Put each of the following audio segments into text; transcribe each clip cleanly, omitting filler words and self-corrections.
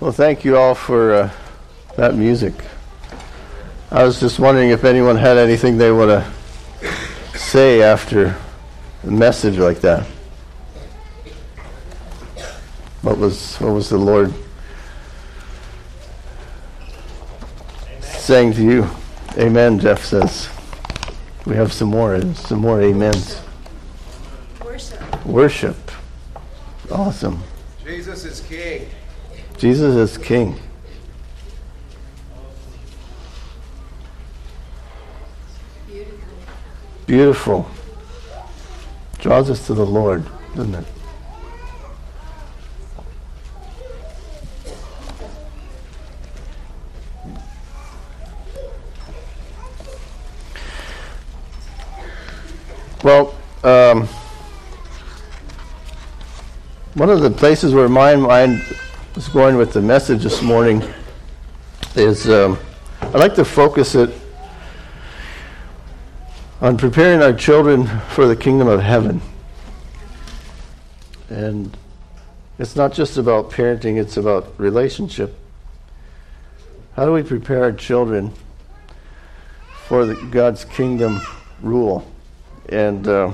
Well, thank you all for that music. I was just wondering if anyone had anything they want to say after a message like that. What was the Lord saying to you? Amen, Jeff says. We have some more amens. Worship. Awesome. Jesus is King. Jesus is King. Beautiful. Draws us to the Lord, doesn't it? Well, one of the places where my mind was going with the message this morning is I'd like to focus it on preparing our children for the kingdom of heaven. And it's not just about parenting, it's about relationship. How do we prepare our children for God's kingdom rule? And I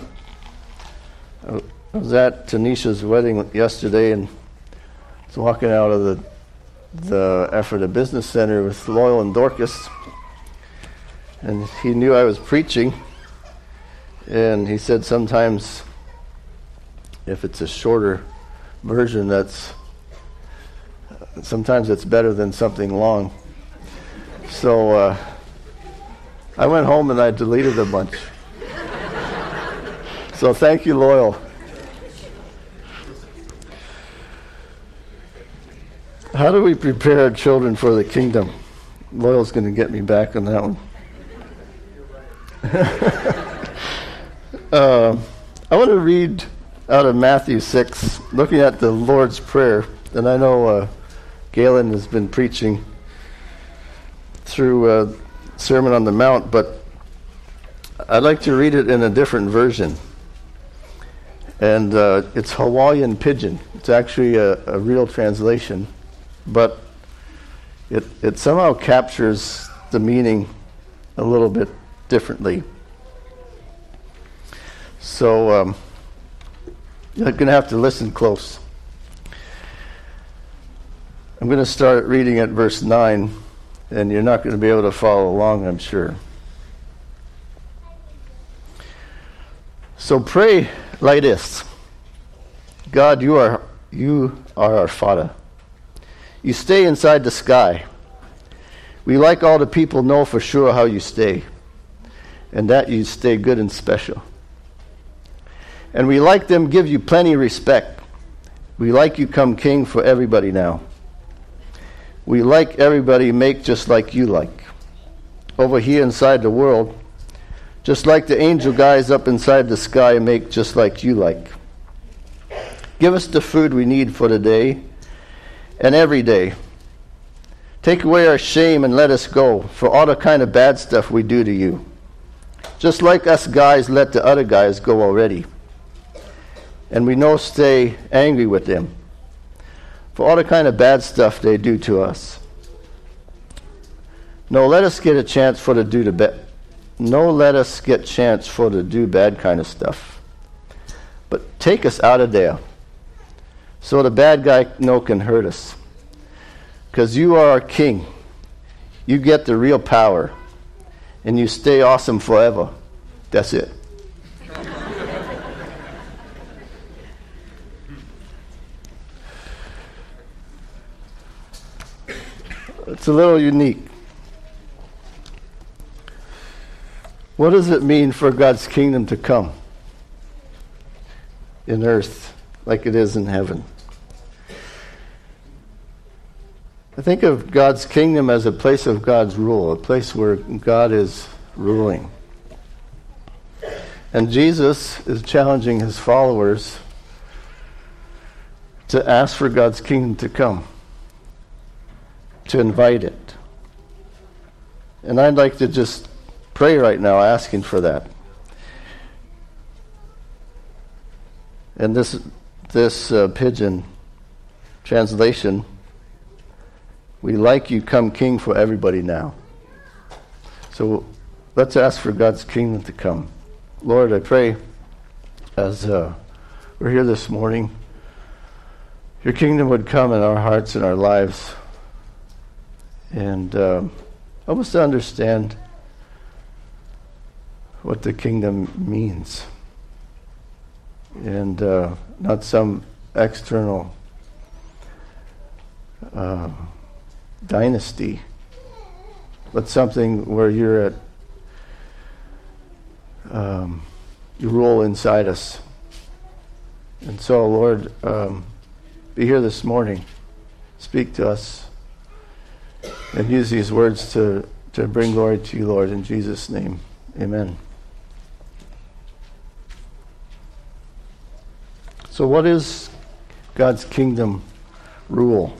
was at Tanisha's wedding yesterday and was walking out of the Ephrata Business Center with Loyal and Dorcas. And he knew I was preaching. And he said sometimes if it's a shorter version, sometimes it's better than something long. So I went home and I deleted a bunch. So thank you, Loyal. How do we prepare our children for the kingdom? Loyal's going to get me back on that one. I want to read out of Matthew 6, looking at the Lord's Prayer. And I know Galen has been preaching through Sermon on the Mount, but I'd like to read it in a different version. And it's Hawaiian Pidgin. It's actually a real translation, but it somehow captures the meaning a little bit differently. So you're going to have to listen close. I'm going to start reading at verse 9, and you're not going to be able to follow along, I'm sure. So pray like this. God, you are our Father. You stay inside the sky. We like all the people know for sure how you stay, and that you stay good and special. And we like them give you plenty respect. We like you come king for everybody now. We like everybody make just like you like. Over here inside the world, just like the angel guys up inside the sky make just like you like. Give us the food we need for the day and every day. Take away our shame and let us go for all the kind of bad stuff we do to you. Just like us guys let the other guys go already. And we no stay angry with them for all the kind of bad stuff they do to us. No, let us get a chance for to do the bad. No, let us get chance for to do bad kind of stuff. But take us out of there, so the bad guy no can hurt us. Because you are our king. You get the real power, and you stay awesome forever. That's it. It's a little unique. What does it mean for God's kingdom to come in earth like it is in heaven? I think of God's kingdom as a place of God's rule, a place where God is ruling. And Jesus is challenging his followers to ask for God's kingdom to come, to invite it. And I'd like to just pray right now asking for that. And this Pidgin translation We like you come King for everybody now. So let's ask for God's kingdom to come. Lord, I pray as we're here this morning, your kingdom would come in our hearts and our lives. And help us to understand what the kingdom means. And not some external dynasty, but something where you're at, you rule inside us. And so, Lord, be here this morning. Speak to us. And use these words to bring glory to you, Lord, in Jesus' name. Amen. So what is God's kingdom rule?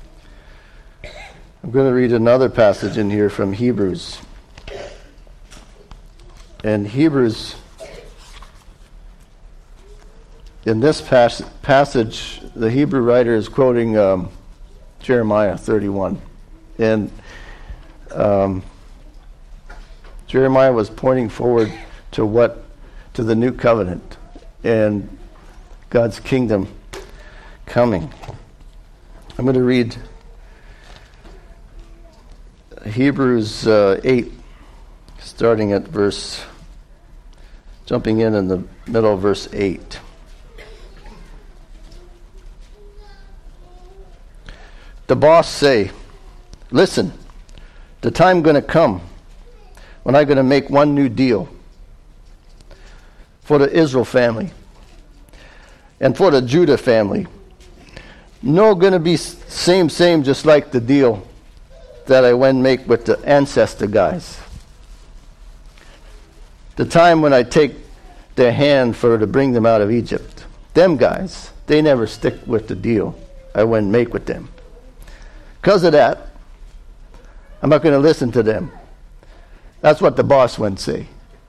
I'm going to read another passage in here from Hebrews. And Hebrews, in this passage, the Hebrew writer is quoting Jeremiah 31. And Jeremiah was pointing forward to the new covenant and God's kingdom coming. I'm going to read Hebrews 8, starting at jumping in the middle of verse 8. The boss say, listen, the time going to come when I'm going to make one new deal for the Israel family and for the Judah family. No going to be same just like the deal that I went make with the ancestor guys. The time when I take their hand to bring them out of Egypt. Them guys, they never stick with the deal I went make with them. Because of that, I'm not going to listen to them. That's what the boss went say.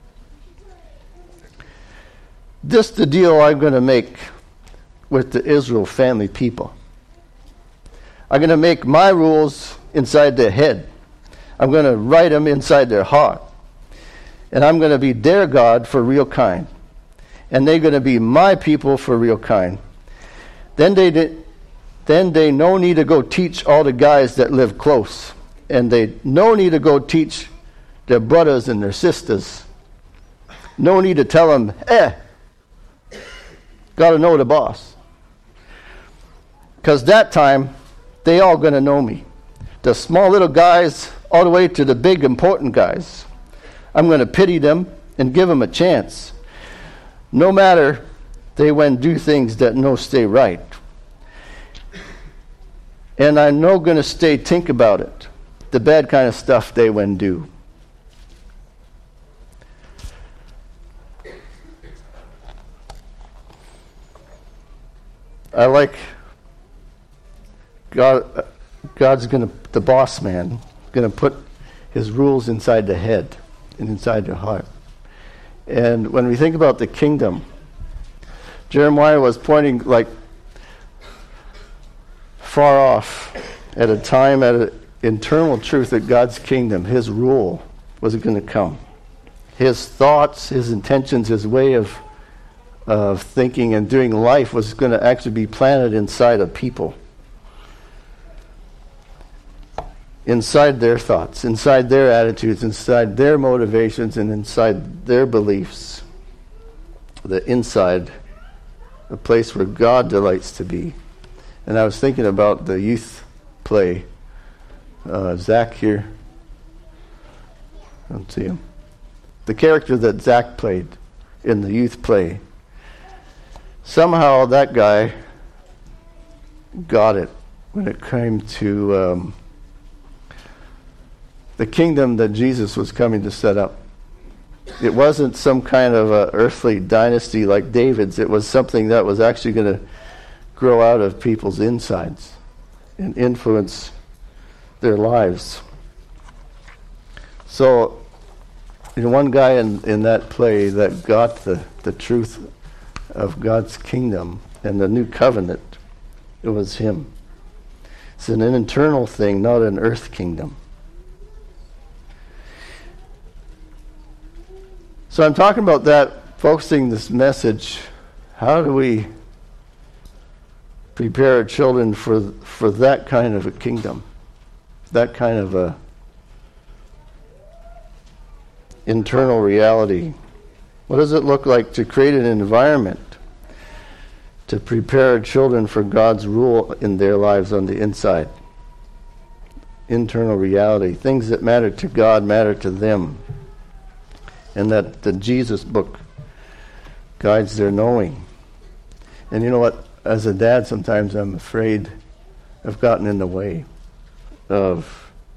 This the deal I'm going to make with the Israel family people. I'm going to make my rules inside their head. I'm going to write them inside their heart. And I'm going to be their God for real kind. And they're going to be my people for real kind. Then they no need to go teach all the guys that live close. And they no need to go teach their brothers and their sisters. No need to tell them, got to know the boss. Because that time, they all going to know me. The small little guys all the way to the big important guys. I'm going to pity them and give them a chance. No matter they when do things that no stay right. And I'm no going to stay think about it. The bad kind of stuff they when do. I like God's going to, the boss man, going to put his rules inside the head and inside the heart. And when we think about the kingdom, Jeremiah was pointing like far off at a time, at an internal truth that God's kingdom, his rule, was going to come. His thoughts, his intentions, his way of thinking and doing life was going to actually be planted inside of people. Inside their thoughts, inside their attitudes, inside their motivations, and inside their beliefs. The inside, a place where God delights to be. And I was thinking about the youth play. Zach here. I don't see him. The character that Zach played in the youth play. Somehow that guy got it when it came to the kingdom that Jesus was coming to set up. It wasn't some kind of a earthly dynasty like David's. It was something that was actually going to grow out of people's insides and influence their lives. So, one guy in that play that got the truth of God's kingdom and the new covenant, it was him. It's an internal thing, not an earth kingdom. So I'm talking about that, focusing this message. How do we prepare our children for that kind of a kingdom? That kind of a internal reality. What does it look like to create an environment to prepare our children for God's rule in their lives on the inside? Internal reality. Things that matter to God matter to them. And that the Jesus book guides their knowing. And you know what? As a dad, sometimes I'm afraid I've gotten in the way of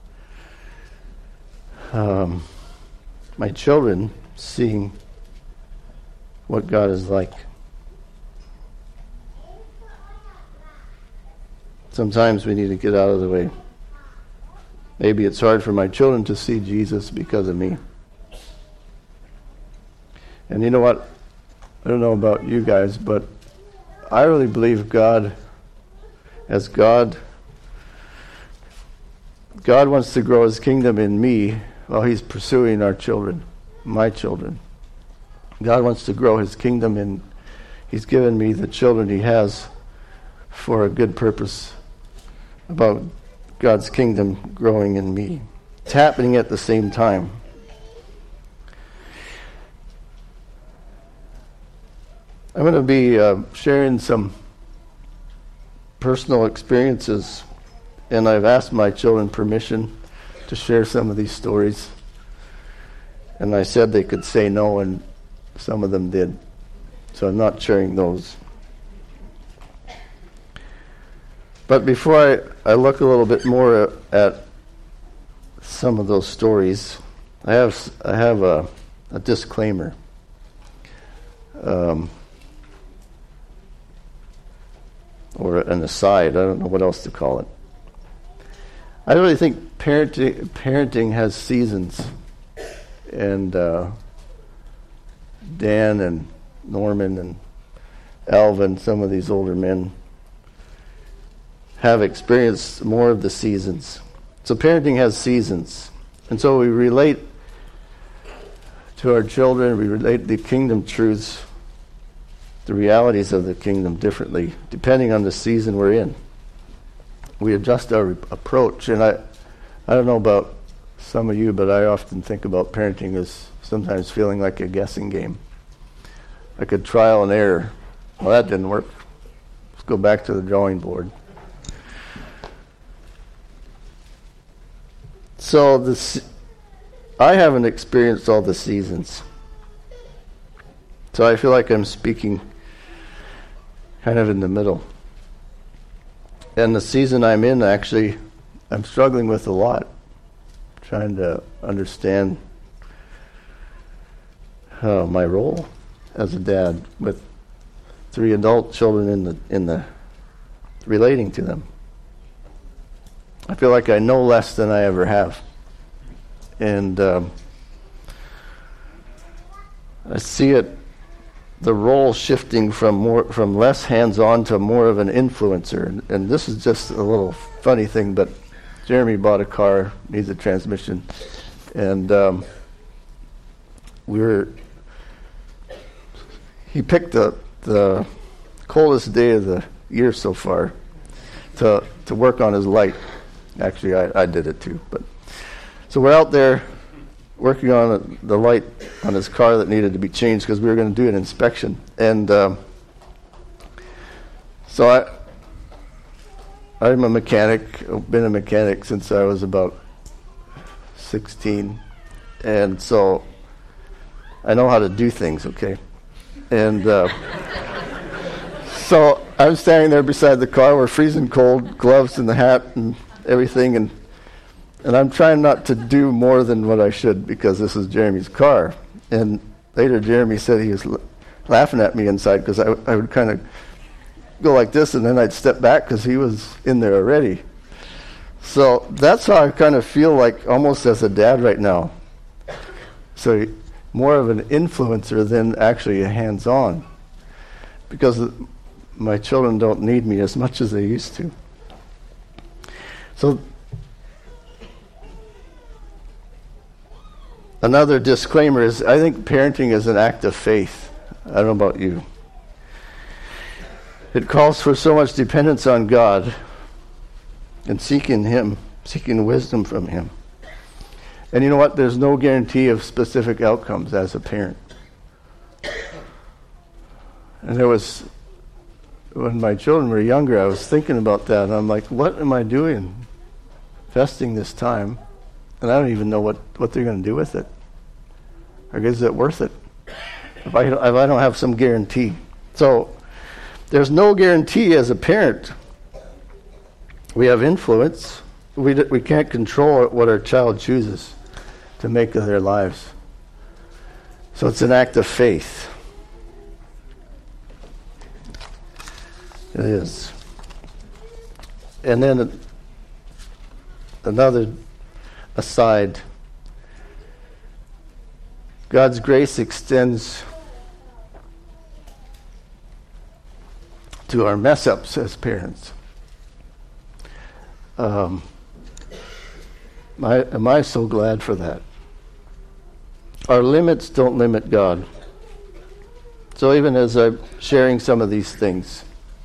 my children seeing what God is like. Sometimes we need to get out of the way. Maybe it's hard for my children to see Jesus because of me. And you know what? I don't know about you guys, but I really believe God wants to grow his kingdom in me while he's pursuing our children, my children. God wants to grow his kingdom and he's given me the children he has for a good purpose about God's kingdom growing in me. It's happening at the same time. I'm going to be sharing some personal experiences, and I've asked my children permission to share some of these stories. And I said they could say no, and some of them did. So I'm not sharing those. But before I look a little bit more at some of those stories, I have a disclaimer. Or an aside, I don't know what else to call it. I really think parenting has seasons. And Dan and Norman and Alvin, some of these older men, have experienced more of the seasons. So parenting has seasons. And so we relate to our children, we relate the kingdom truths, the realities of the kingdom differently, depending on the season we're in. We adjust our approach. And I don't know about some of you, but I often think about parenting as sometimes feeling like a guessing game, like a trial and error. Well, that didn't work. Let's go back to the drawing board. So I haven't experienced all the seasons. So I feel like I'm speaking kind of in the middle. And the season I'm in, actually, I'm struggling with a lot. Trying to understand my role as a dad with 3 adult children in the relating to them. I feel like I know less than I ever have. And I see the role shifting from less hands-on to more of an influencer. And this is just a little funny thing, but Jeremy bought a car, needs a transmission, and he picked the coldest day of the year so far to work on his light. Actually, I did it too. But so we're out there working on the light on his car that needed to be changed because we were going to do an inspection. And so I'm a mechanic. I've been a mechanic since I was about 16. And so I know how to do things, okay? And so I'm standing there beside the car. We're freezing cold, gloves and the hat and everything. And I'm trying not to do more than what I should because this is Jeremy's car. And later Jeremy said he was laughing at me inside because I would kind of go like this and then I'd step back because he was in there already. So that's how I kind of feel like almost as a dad right now. So more of an influencer than actually a hands-on because my children don't need me as much as they used to. So, another disclaimer is, I think parenting is an act of faith. I don't know about you. It calls for so much dependence on God and seeking Him, seeking wisdom from Him. And you know what? There's no guarantee of specific outcomes as a parent. And there was, when my children were younger, I was thinking about that. And I'm like, what am I doing? Investing this time, and I don't even know what they're going to do with it. Or is it worth it? If I don't have some guarantee. So there's no guarantee as a parent. We have influence. We can't control what our child chooses to make of their lives. So it's an act of faith. It is. And then another aside. God's grace extends to our mess-ups as parents. Am I so glad for that? Our limits don't limit God. So even as I'm sharing some of these things,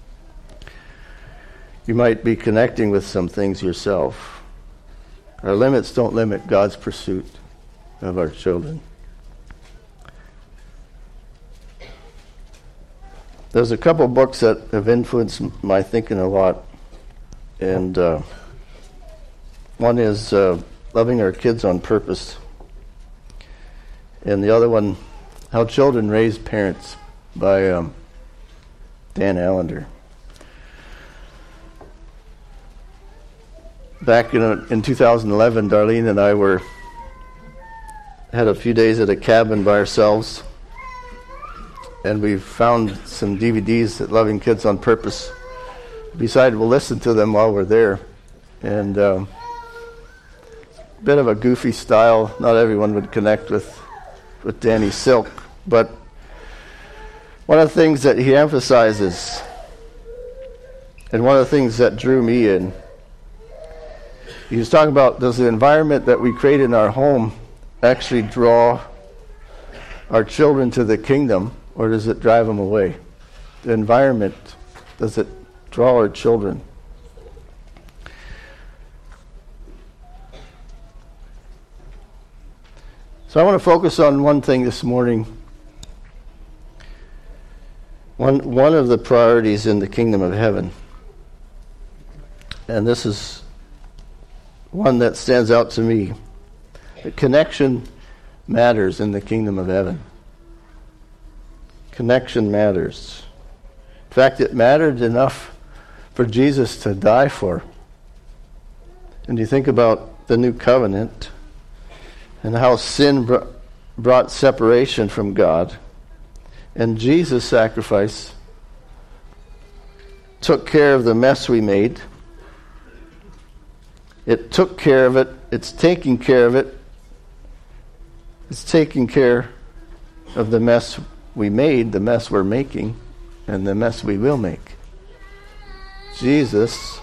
you might be connecting with some things yourself. Our limits don't limit God's pursuit of our children. There's a couple books that have influenced my thinking a lot. And one is Loving Our Kids on Purpose. And the other one, How Children Raise Parents, by Dan Allender. Back in 2011, Darlene and I had a few days at a cabin by ourselves, and we found some DVDs at Loving Kids on Purpose. We decided we'll listen to them while we're there. And bit of a goofy style. Not everyone would connect with Danny Silk, but one of the things that he emphasizes, and one of the things that drew me in, he was talking about, does the environment that we create in our home actually draw our children to the kingdom, or does it drive them away? The environment, does it draw our children? So I want to focus on one thing this morning. One of the priorities in the kingdom of heaven. And this is one that stands out to me. The connection matters in the kingdom of heaven. Connection matters. In fact, it mattered enough for Jesus to die for. And you think about the new covenant and how sin brought separation from God. And Jesus' sacrifice took care of the mess we made. It took care of it. It's taking care of it. It's taking care of the mess we made, the mess we're making, and the mess we will make. Jesus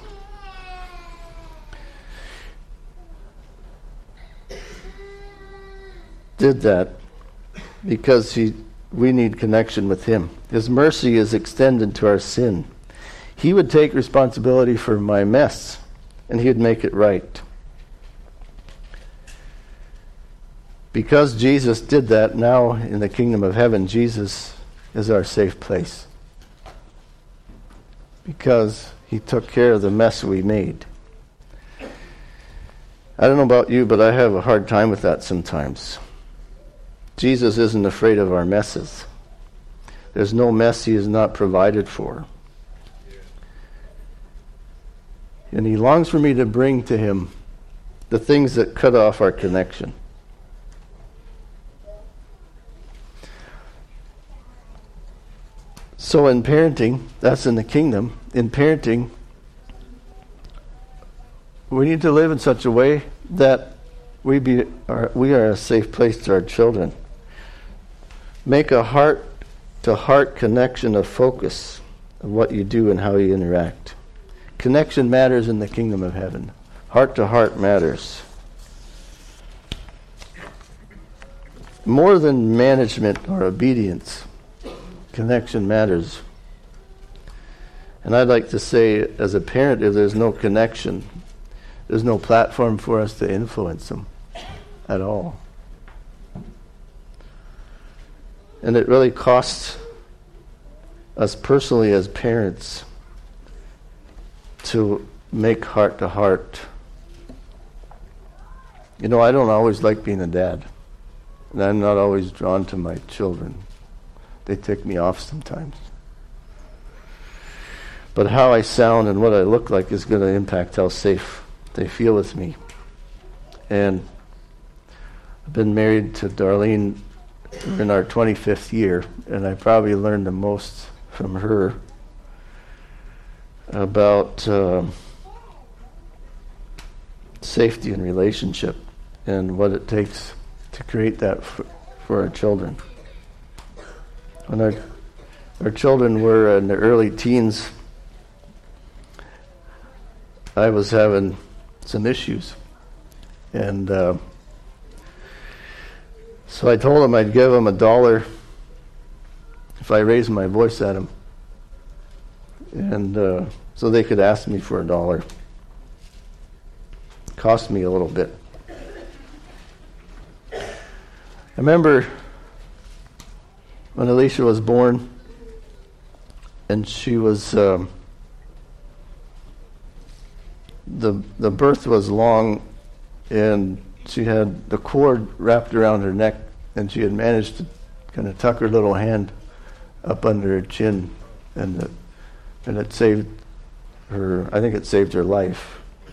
did that because we need connection with Him. His mercy is extended to our sin. He would take responsibility for my mess, and He would make it right. Because Jesus did that, now in the kingdom of heaven, Jesus is our safe place. Because He took care of the mess we made. I don't know about you, but I have a hard time with that sometimes. Jesus isn't afraid of our messes. There's no mess He has not provided for. And He longs for me to bring to Him the things that cut off our connection. So in parenting, that's in the kingdom, in parenting, we need to live in such a way that we are a safe place to our children. Make a heart-to-heart connection of focus of what you do and how you interact. Connection matters in the kingdom of heaven. Heart-to-heart matters. More than management or obedience, connection matters. And I'd like to say, as a parent, if there's no connection, there's no platform for us to influence them at all. And it really costs us personally as parents to make heart-to-heart. You know, I don't always like being a dad. And I'm not always drawn to my children. They tick me off sometimes. But how I sound and what I look like is going to impact how safe they feel with me. And I've been married to Darlene in our 25th year, and I probably learned the most from her about safety in relationship and what it takes to create that for our children. When our children were in their early teens, I was having some issues. And so I told them I'd give them $1 if I raised my voice at them. And so they could ask me for $1. Cost me a little bit. I remember when Alicia was born, and she was the birth was long, and she had the cord wrapped around her neck, and she had managed to kind of tuck her little hand up under her chin, and it saved her. I think it saved her life.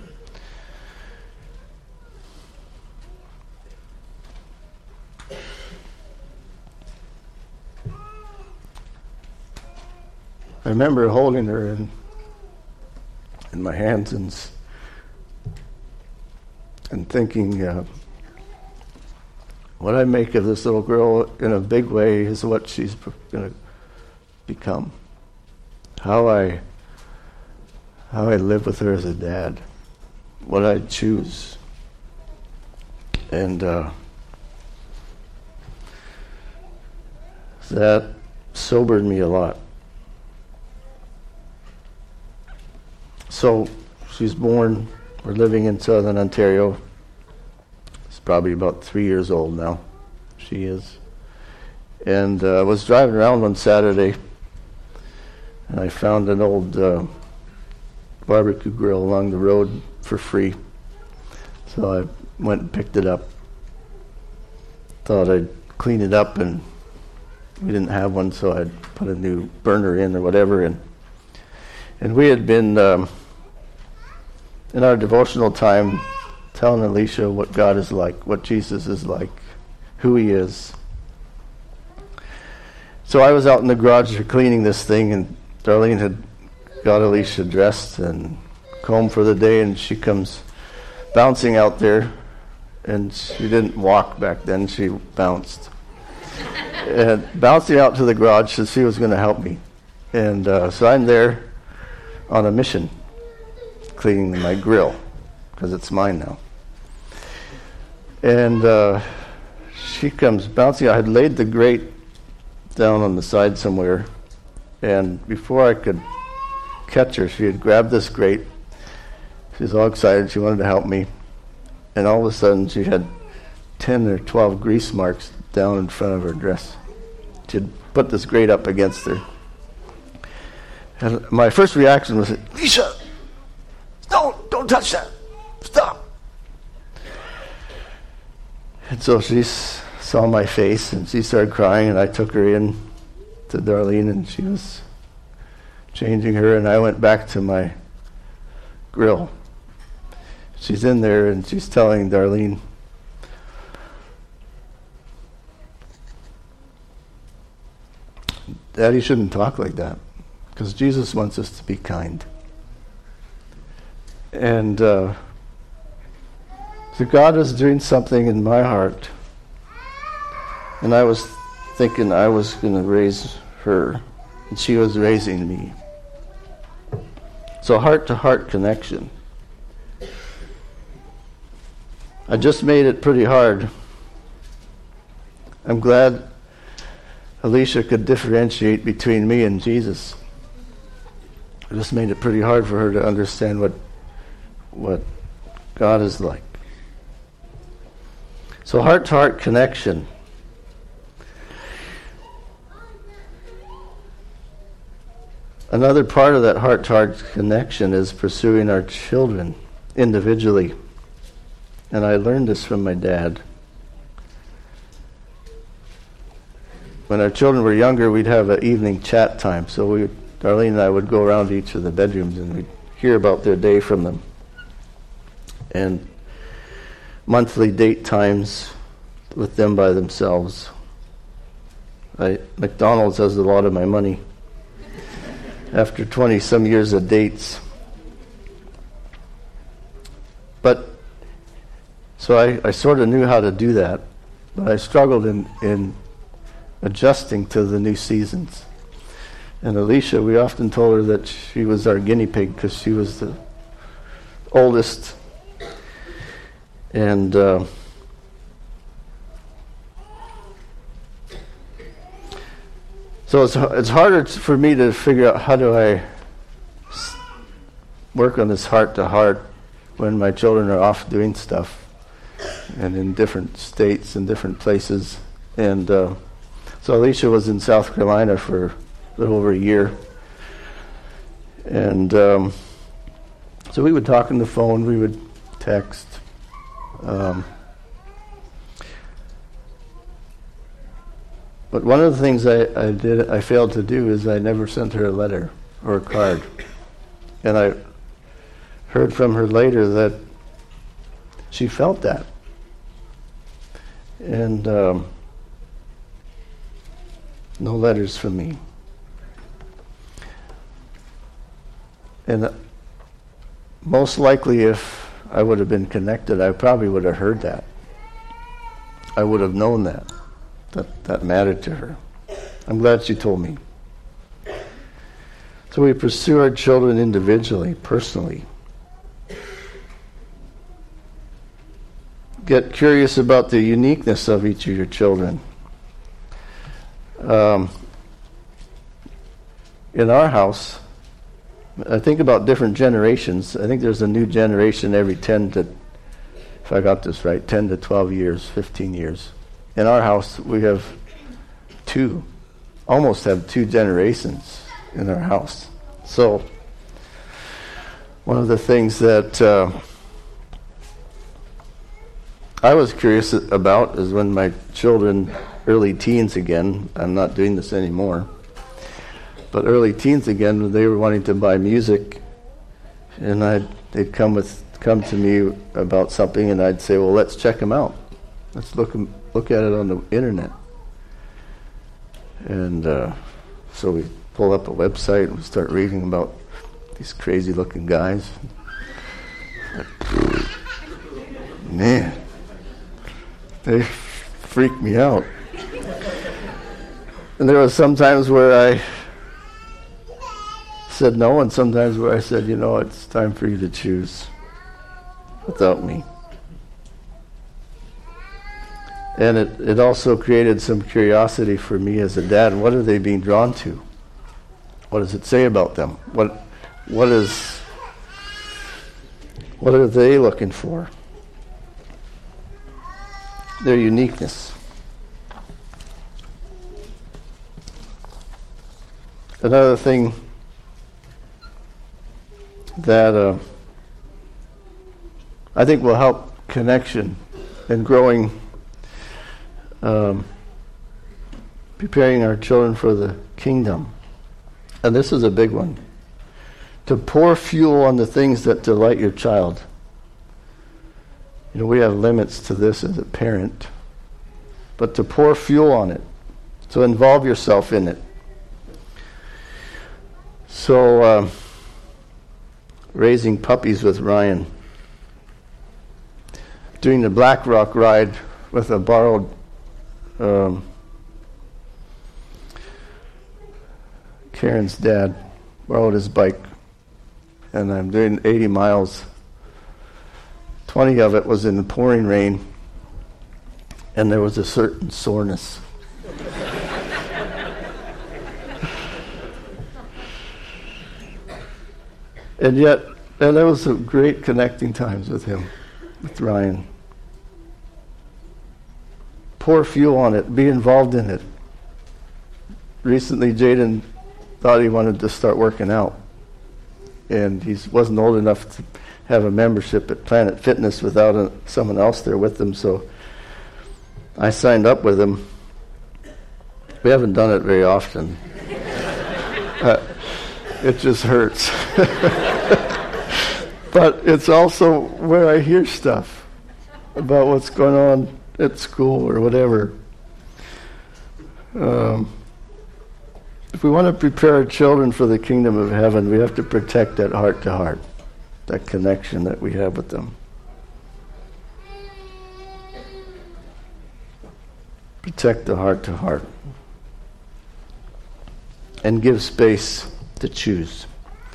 I remember holding her in my hands and thinking, what I make of this little girl in a big way is what she's going to become. How I live with her as a dad, what I choose, and that sobered me a lot. So she's born. We're living in Southern Ontario. She's probably about 3 years old now. She is. And I was driving around one Saturday, and I found an old barbecue grill along the road for free. So I went and picked it up. Thought I'd clean it up, and we didn't have one, so I'd put a new burner in or whatever. And we had been in our devotional time telling Alicia what God is like, what Jesus is like, who he is. So I was out in the garage cleaning this thing, and Darlene had got Alicia dressed and combed for the day, and she comes bouncing out there, and she didn't walk back then, she bounced. And bouncing out to the garage, so she was going to help me. And so I'm there on a mission, cleaning my grill, because it's mine now. And she comes bouncing. I had laid the grate down on the side somewhere, and before I could catch her, she had grabbed this grate. She was all excited. She wanted to help me. And all of a sudden, she had 10 or 12 grease marks down in front of her dress. She had put this grate up against her. And my first reaction was, Alicia, don't touch that. Stop. And so she saw my face, and she started crying, and I took her in to Darlene, and she was changing her, and I went back to my grill. She's in there, and she's telling Darlene, Daddy shouldn't talk like that, because Jesus wants us to be kind. And so God was doing something in my heart, and I was thinking I was going to raise her, and she was raising me. So heart-to-heart connection. I just made it pretty hard. I'm glad Alicia could differentiate between me and Jesus. I just made it pretty hard for her to understand what God is like. So heart-to-heart connection. Another part of that heart-to-heart connection is pursuing our children individually. And I learned this from my dad. When our children were younger, we'd have an evening chat time. So Darlene and I would go around to each of the bedrooms and we'd hear about their day from them. And monthly date times with them by themselves. McDonald's has a lot of my money. After 20-some years of dates. But, so I sort of knew how to do that, but I struggled in adjusting to the new seasons. And Alicia, we often told her that she was our guinea pig because she was the oldest. And so it's harder for me to figure out how do I work on this heart-to-heart when my children are off doing stuff and in different states and different places. And so Alicia was in South Carolina for a little over a year. And so we would talk on the phone, we would text. But one of the things I failed to do is I never sent her a letter or a card. And I heard from her later that she felt that. And no letters from me. And most likely if I would have been connected, I probably would have heard that. I would have known that mattered to her. I'm glad she told me. So we pursue our children individually, personally. Get curious about the uniqueness of each of your children. In our house, I think about different generations. I think there's a new generation every 10 to, if I got this right, 10 to 12 years, 15 years. In our house, we have almost have two generations in our house. So, one of the things that I was curious about is when my children, early teens again, I'm not doing this anymore, but early teens again, when they were wanting to buy music, and they'd come to me about something, and I'd say, well, let's check them out. Let's look at it on the internet. And so we pull up a website and we start reading about these crazy looking guys. Man, they freak me out. And there was some times where I said no, and sometimes where I said, it's time for you to choose without me. And it also created some curiosity for me as a dad. What are they being drawn to? What does it say about them? What are they looking for? Their uniqueness. Another thing that I think will help connection and growing, preparing our children for the kingdom. And this is a big one. To pour fuel on the things that delight your child. We have limits to this as a parent. But to pour fuel on it. To involve yourself in it. So, raising puppies with Ryan. Doing the Black Rock ride with a borrowed Karen's dad borrowed his bike, and I'm doing 80 miles 20 of it was in the pouring rain, and there was a certain soreness. And yet, and there was some great connecting times with him, with Ryan. Pour fuel on it, be involved in it. Recently, Jaden thought he wanted to start working out, and he wasn't old enough to have a membership at Planet Fitness without someone else there with him, so I signed up with him. We haven't done it very often. It just hurts. But it's also where I hear stuff about what's going on at school or whatever. If we want to prepare our children for the kingdom of heaven, we have to protect that heart-to-heart, that connection that we have with them. Protect the heart-to-heart. And give space to choose.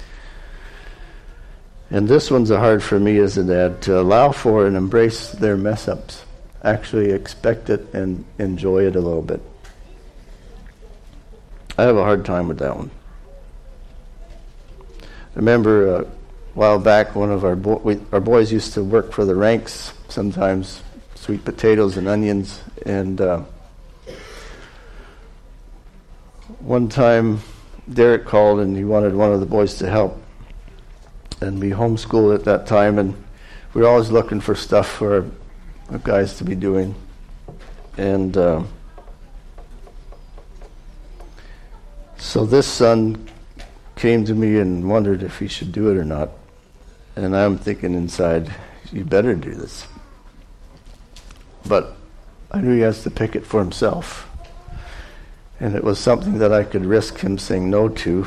And this one's hard for me as a dad, to allow for and embrace their mess-ups. Actually expect it and enjoy it a little bit. I have a hard time with that one. I remember a while back, one of our boys used to work for the ranks, sometimes sweet potatoes and onions, and one time Derek called and he wanted one of the boys to help. And we homeschooled at that time, and we were always looking for stuff for our guys to be doing. And so this son came to me and wondered if he should do it or not. And I'm thinking inside, you better do this. But I knew he has to pick it for himself. And it was something that I could risk him saying no to.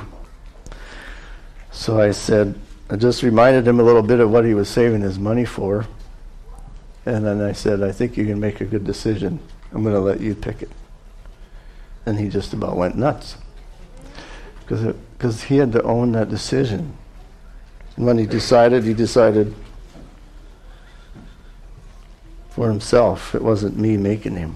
So I just reminded him a little bit of what he was saving his money for. And then I said, I think you can make a good decision. I'm going to let you pick it. And he just about went nuts. Because he had to own that decision. And when he decided for himself. It wasn't me making him.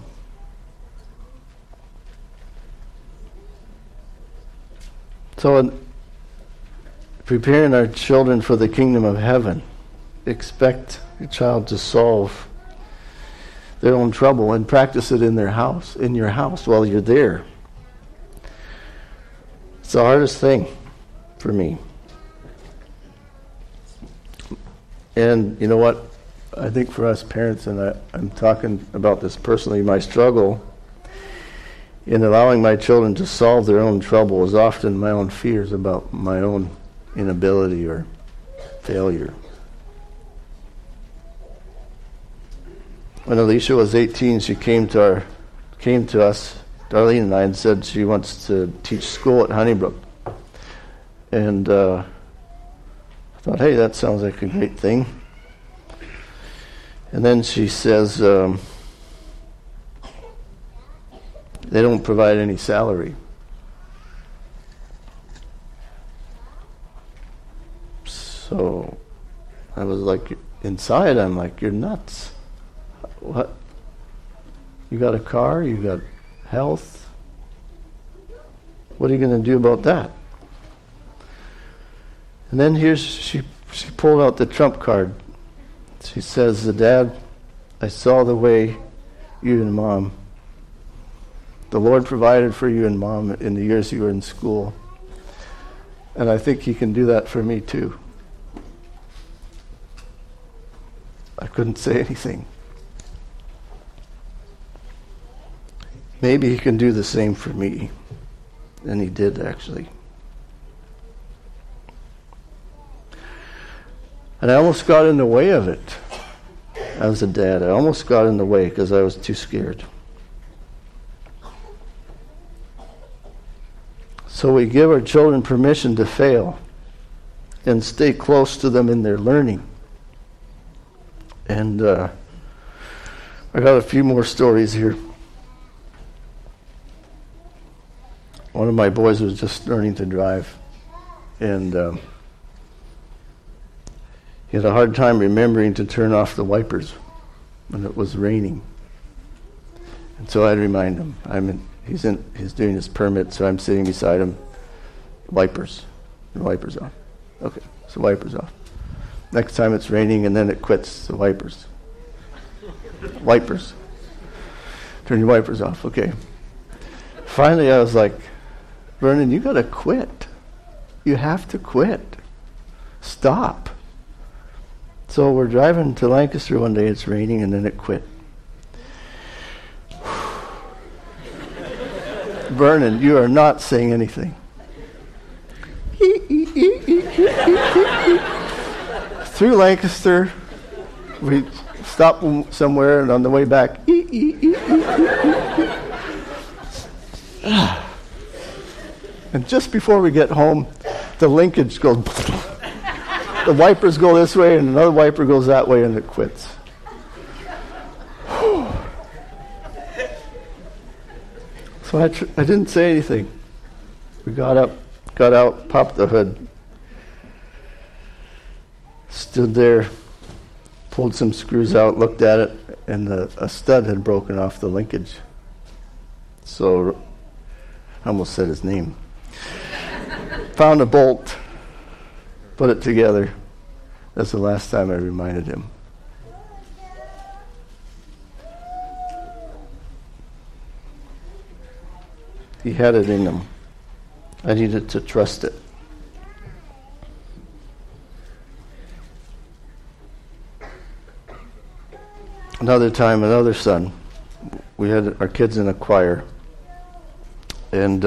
So in preparing our children for the kingdom of heaven, expect your child to solve their own trouble and practice it in your house while you're there. It's the hardest thing for me. And you know what? I think for us parents, and I'm talking about this personally, my struggle in allowing my children to solve their own trouble is often my own fears about my own inability or failure. When Alicia was 18, she came to us, Darlene and I, and said she wants to teach school at Honeybrook. And I thought, hey, that sounds like a great thing. And then she says, they don't provide any salary. So I was like, inside, I'm like, you're nuts. What? You got a car? You got health? What are you going to do about that? And then she pulled out the trump card. She says, Dad, I saw the way you and Mom, the Lord provided for you and Mom in the years you were in school. And I think He can do that for me too. I couldn't say anything. Maybe He can do the same for me. And He did, actually. And I almost got in the way of it as a dad. I almost got in the way because I was too scared. So we give our children permission to fail and stay close to them in their learning. And I got a few more stories here. One of my boys was just learning to drive, and He had a hard time remembering to turn off the wipers when it was raining. And so I'd remind him. He's doing his permit, so I'm sitting beside him. Wipers. The wipers off. Okay, so wipers off. Next time it's raining and then it quits, the wipers. Wipers. Turn your wipers off, okay. Finally I was like, Vernon, you gotta quit. You have to quit. Stop. So we're driving to Lancaster one day, it's raining, and then it quit. Vernon, you are not saying anything. Through Lancaster, we stopped somewhere, and on the way back, and just before we get home, the linkage goes, the wipers go this way, and another wiper goes that way, and it quits. So I didn't say anything. We got out, popped the hood, stood there, pulled some screws out, looked at it, and a stud had broken off the linkage. So I almost said his name. Found a bolt, put it together. That's the last time I reminded him. He had it in him. I needed to trust it. Another time, another son. We had our kids in a choir. And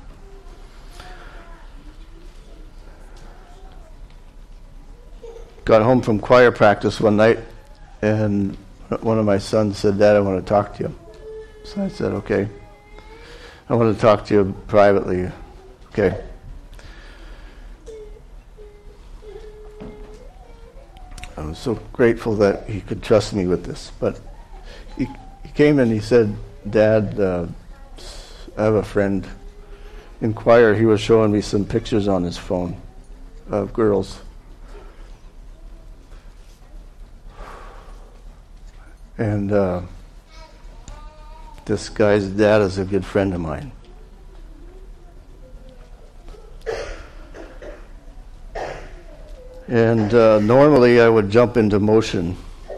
got home from choir practice one night, and one of my sons said, Dad, I want to talk to you. So I said, okay. I want to talk to you privately. Okay. I was so grateful that he could trust me with this. But he came and he said, Dad, I have a friend in choir. He was showing me some pictures on his phone of girls. And this guy's dad is a good friend of mine. And normally I would jump into motion,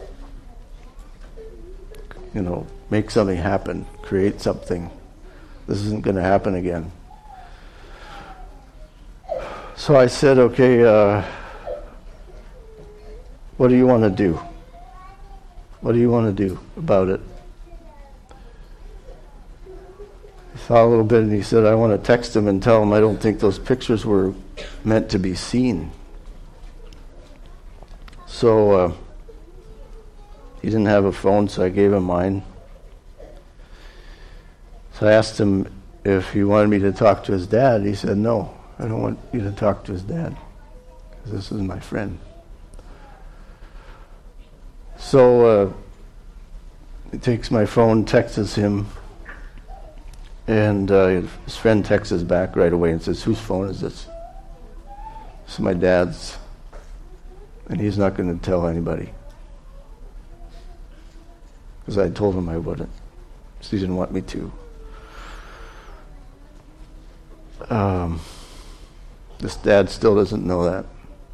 make something happen, create something. This isn't going to happen again. So I said, okay, what do you want to do? What do you want to do about it? He thought a little bit and he said, I want to text him and tell him I don't think those pictures were meant to be seen. So he didn't have a phone, so I gave him mine. So I asked him if he wanted me to talk to his dad. He said, no, I don't want you to talk to his dad, because this is my friend. So he takes my phone, texts him, and his friend texts back right away and says, whose phone is this? It's my dad's, and he's not going to tell anybody. Because I told him I wouldn't. So he didn't want me to. This dad still doesn't know that.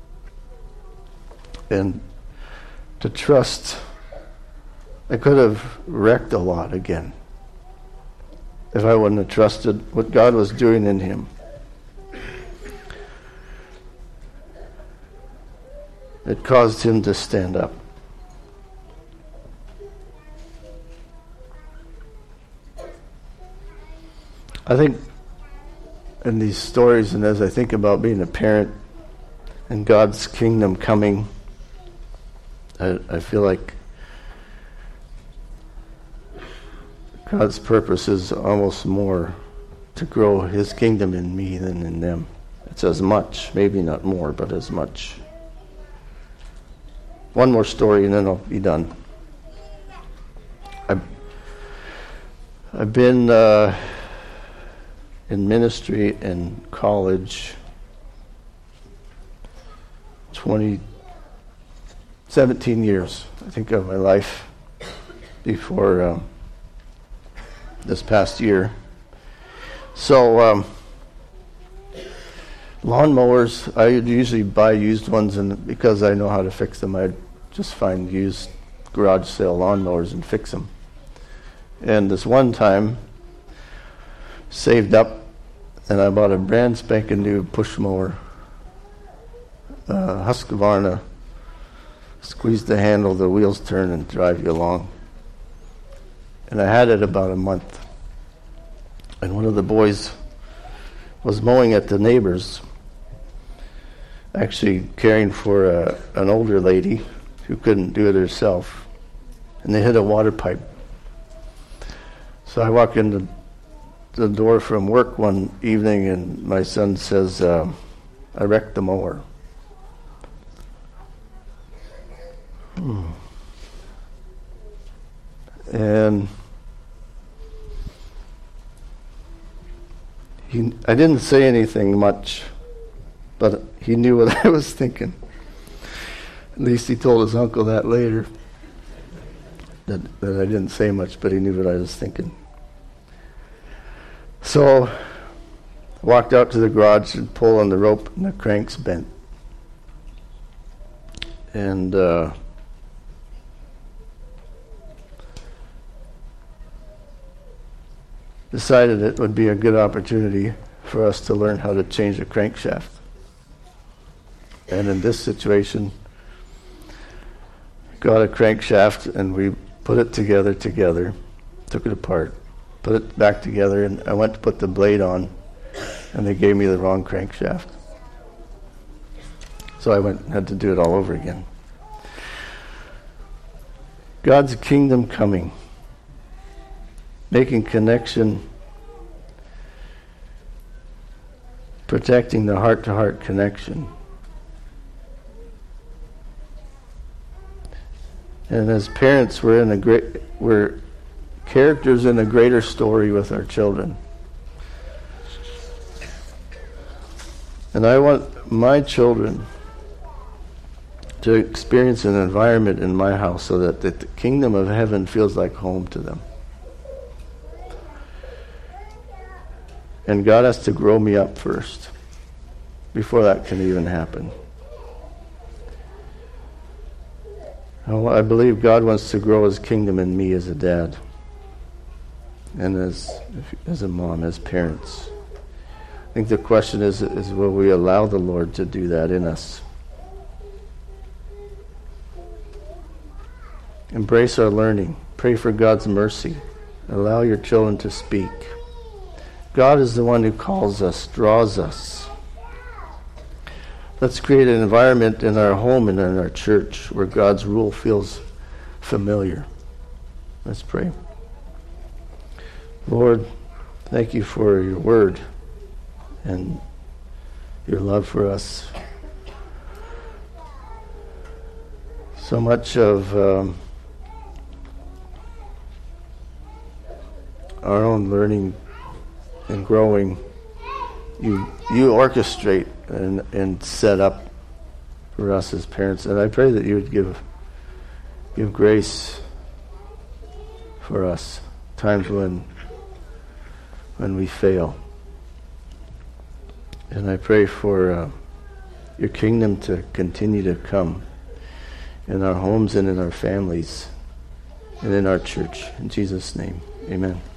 And to trust, I could have wrecked a lot again if I wouldn't have trusted what God was doing in him. It caused him to stand up. I think in these stories, and as I think about being a parent and God's kingdom coming, I feel like God's purpose is almost more to grow his kingdom in me than in them. It's as much, maybe not more, but as much. One more story and then I'll be done. I've been in ministry and college 17 years, I think, of my life before this past year. So lawnmowers, I usually buy used ones, and because I know how to fix them, I just find used garage sale lawnmowers and fix them. And this one time, saved up, and I bought a brand spanking new push mower, Husqvarna. Squeeze the handle, the wheels turn and drive you along. And I had it about a month. And one of the boys was mowing at the neighbor's, actually caring for an older lady who couldn't do it herself. And they hit a water pipe. So I walk into the door from work one evening, and my son says, I wrecked the mower. And I didn't say anything much, but he knew what I was thinking. At least he told his uncle that later, that I didn't say much, but he knew what I was thinking. So I walked out to the garage and pulled on the rope, and the crank's bent. And decided it would be a good opportunity for us to learn how to change a crankshaft. And in this situation, got a crankshaft and we put it together, took it apart, put it back together, and I went to put the blade on, and they gave me the wrong crankshaft. So I went and had to do it all over again. God's kingdom coming. Making connection, protecting the heart-to-heart connection. And as parents, we're characters in a greater story with our children. And I want my children to experience an environment in my house so that the kingdom of heaven feels like home to them. And God has to grow me up first before that can even happen. I believe God wants to grow his kingdom in me as a dad and as a mom, as parents. I think the question is will we allow the Lord to do that in us? Embrace our learning. Pray for God's mercy. Allow your children to speak. God is the one who calls us, draws us. Let's create an environment in our home and in our church where God's rule feels familiar. Let's pray. Lord, thank you for your word and your love for us. So much of our own learning and growing, you orchestrate and set up for us as parents. And I pray that you would give grace for us times when we fail. And I pray for your kingdom to continue to come in our homes and in our families and in our church. In Jesus' name, amen.